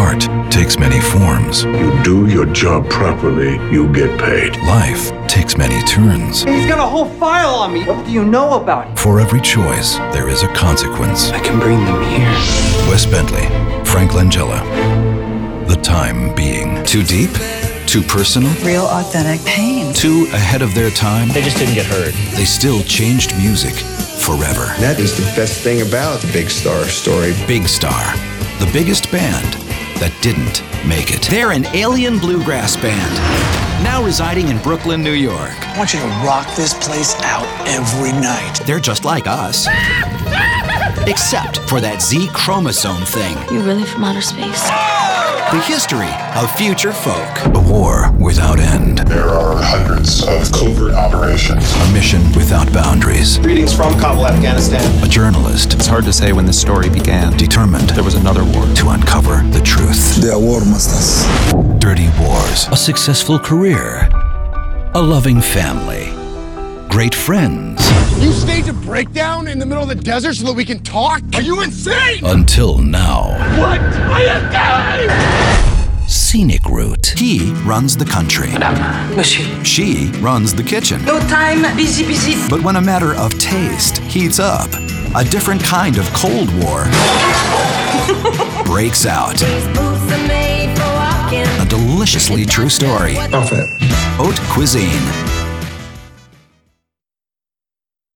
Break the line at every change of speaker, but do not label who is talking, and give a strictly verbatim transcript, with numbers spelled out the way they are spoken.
Art takes many forms.
You do your job properly, you get paid.
Life takes many turns.
He's got a whole file on me. What do you know about him?
For every choice, there is a consequence.
I can bring them here.
Wes Bentley, Frank Langella. The Time Being. Too deep? Too personal?
Real authentic pain.
Too ahead of their time?
They just didn't get heard.
They still changed music forever.
That is the best thing about the Big Star story.
Big Star, the biggest band that didn't make it.
They're an alien bluegrass band, now residing in Brooklyn, New York.
I want you to rock this place out every night.
They're just like us. Except for that Z chromosome thing.
You're really from outer space.
The history of future folk.
A war without end.
There are hundreds of covert operations.
A mission without boundaries.
Greetings from Kabul, Afghanistan.
A journalist.
It's hard to say when this story began.
Determined.
There was another war.
To uncover the truth.
They are war monsters.
Dirty wars. A successful career. A loving family. Great friends.
You staged a breakdown in the middle of the desert so that we can talk? Are you insane?
Until now.
What are you doing?
Scenic route.
He runs the country.
Madame, monsieur.
She runs the kitchen.
No time, busy, busy.
But when a matter of taste heats up, a different kind of Cold War breaks out. A deliciously true story.
Off it.
Haute Cuisine.